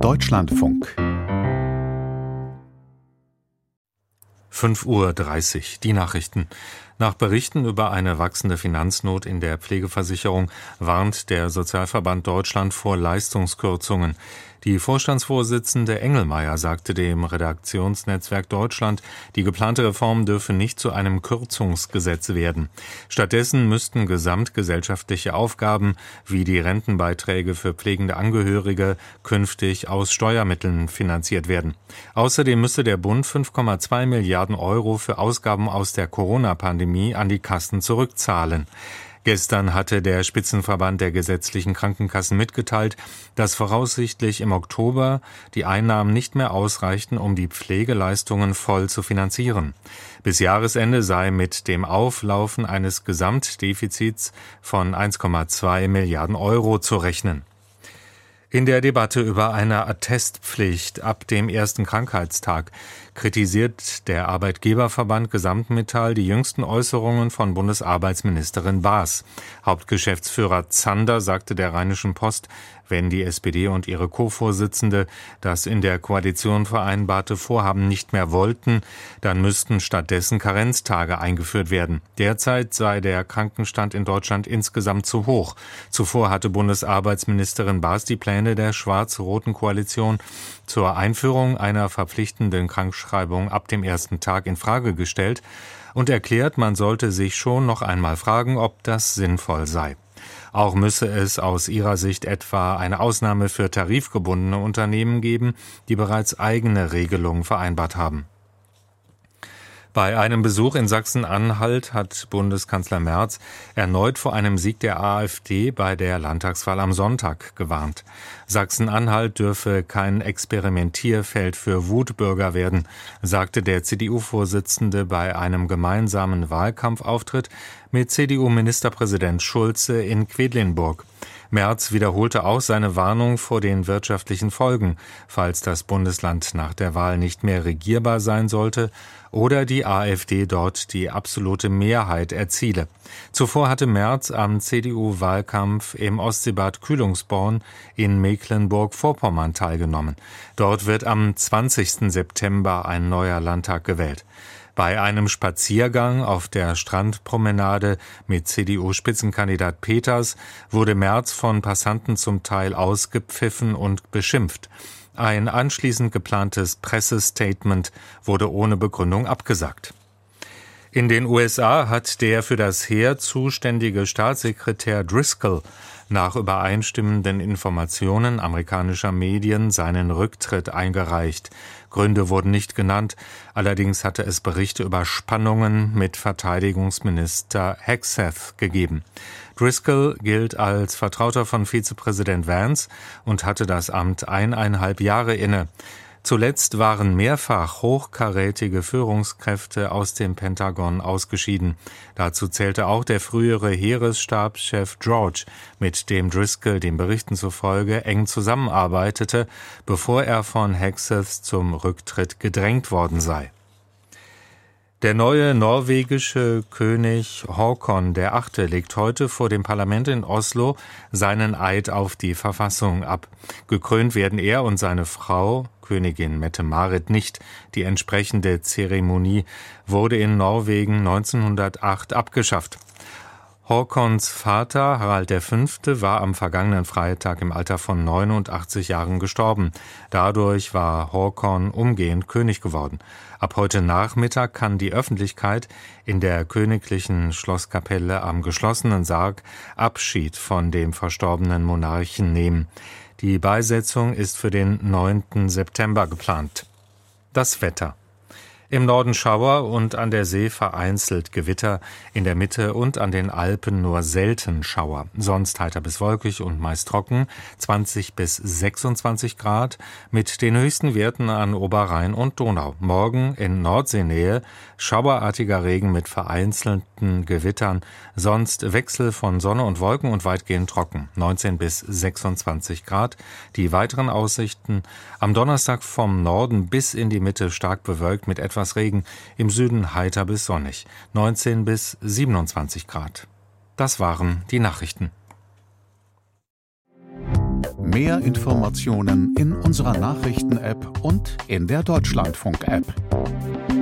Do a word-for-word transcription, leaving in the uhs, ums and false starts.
Deutschlandfunk. fünf Uhr dreißig, die Nachrichten. Nach Berichten über eine wachsende Finanznot in der Pflegeversicherung warnt der Sozialverband Deutschland vor Leistungskürzungen. Die Vorstandsvorsitzende Engelmeier sagte dem Redaktionsnetzwerk Deutschland, die geplante Reform dürfe nicht zu einem Kürzungsgesetz werden. Stattdessen müssten gesamtgesellschaftliche Aufgaben wie die Rentenbeiträge für pflegende Angehörige künftig aus Steuermitteln finanziert werden. Außerdem müsse der Bund fünf Komma zwei Milliarden Euro für Ausgaben aus der Corona-Pandemie an die Kassen zurückzahlen. Gestern hatte der Spitzenverband der gesetzlichen Krankenkassen mitgeteilt, dass voraussichtlich im Oktober die Einnahmen nicht mehr ausreichten, um die Pflegeleistungen voll zu finanzieren. Bis Jahresende sei mit dem Auflaufen eines Gesamtdefizits von eins Komma zwei Milliarden Euro zu rechnen. In der Debatte über eine Attestpflicht ab dem ersten Krankheitstag kritisiert der Arbeitgeberverband Gesamtmetall die jüngsten Äußerungen von Bundesarbeitsministerin Baas. Hauptgeschäftsführer Zander sagte der Rheinischen Post, wenn die S P D und ihre Co-Vorsitzende das in der Koalition vereinbarte Vorhaben nicht mehr wollten, dann müssten stattdessen Karenztage eingeführt werden. Derzeit sei der Krankenstand in Deutschland insgesamt zu hoch. Zuvor hatte Bundesarbeitsministerin Baas die Pläne der schwarz-roten Koalition zur Einführung einer verpflichtenden Krankschreibung ab dem ersten Tag in Frage gestellt und erklärt, man sollte sich schon noch einmal fragen, ob das sinnvoll sei. Auch müsse es aus ihrer Sicht etwa eine Ausnahme für tarifgebundene Unternehmen geben, die bereits eigene Regelungen vereinbart haben. Bei einem Besuch in Sachsen-Anhalt hat Bundeskanzler Merz erneut vor einem Sieg der AfD bei der Landtagswahl am Sonntag gewarnt. Sachsen-Anhalt dürfe kein Experimentierfeld für Wutbürger werden, sagte der C D U-Vorsitzende bei einem gemeinsamen Wahlkampfauftritt mit C D U-Ministerpräsident Schulze in Quedlinburg. Merz wiederholte auch seine Warnung vor den wirtschaftlichen Folgen, falls das Bundesland nach der Wahl nicht mehr regierbar sein sollte oder die AfD dort die absolute Mehrheit erziele. Zuvor hatte Merz am C D U-Wahlkampf im Ostseebad Kühlungsborn in Mecklenburg-Vorpommern teilgenommen. Dort wird am zwanzigsten September ein neuer Landtag gewählt. Bei einem Spaziergang auf der Strandpromenade mit C D U-Spitzenkandidat Peters wurde Merz von Passanten zum Teil ausgepfiffen und beschimpft. Ein anschließend geplantes Pressestatement wurde ohne Begründung abgesagt. In den U S A hat der für das Heer zuständige Staatssekretär Driscoll nach übereinstimmenden Informationen amerikanischer Medien seinen Rücktritt eingereicht. Gründe wurden nicht genannt, allerdings hatte es Berichte über Spannungen mit Verteidigungsminister Hegseth gegeben. Driscoll gilt als Vertrauter von Vizepräsident Vance und hatte das Amt eineinhalb Jahre inne. Zuletzt waren mehrfach hochkarätige Führungskräfte aus dem Pentagon ausgeschieden. Dazu zählte auch der frühere Heeresstabschef George, mit dem Driscoll den Berichten zufolge eng zusammenarbeitete, bevor er von Hegseth zum Rücktritt gedrängt worden sei. Der neue norwegische König Håkon der Achte legt heute vor dem Parlament in Oslo seinen Eid auf die Verfassung ab. Gekrönt werden er und seine Frau, Königin Mette-Marit, nicht. Die entsprechende Zeremonie wurde in Norwegen neunzehnhundertacht abgeschafft. Håkons Vater, Harald der Fünfte, war am vergangenen Freitag im Alter von neunundachtzig Jahren gestorben. Dadurch war Håkon umgehend König geworden. Ab heute Nachmittag kann die Öffentlichkeit in der königlichen Schlosskapelle am geschlossenen Sarg Abschied von dem verstorbenen Monarchen nehmen. Die Beisetzung ist für den neunten September geplant. Das Wetter. Im Norden Schauer und an der See vereinzelt Gewitter, in der Mitte und an den Alpen nur selten Schauer. Sonst heiter bis wolkig und meist trocken, zwanzig bis sechsundzwanzig Grad, mit den höchsten Werten an Oberrhein und Donau. Morgen in Nordseenähe schauerartiger Regen mit vereinzelten Gewittern, sonst Wechsel von Sonne und Wolken und weitgehend trocken, neunzehn bis sechsundzwanzig Grad. Die weiteren Aussichten: am Donnerstag vom Norden bis in die Mitte stark bewölkt mit etwas Regen, im Süden heiter bis sonnig, neunzehn bis siebenundzwanzig Grad. Das waren die Nachrichten. Mehr Informationen in unserer Nachrichten-App und in der Deutschlandfunk-App.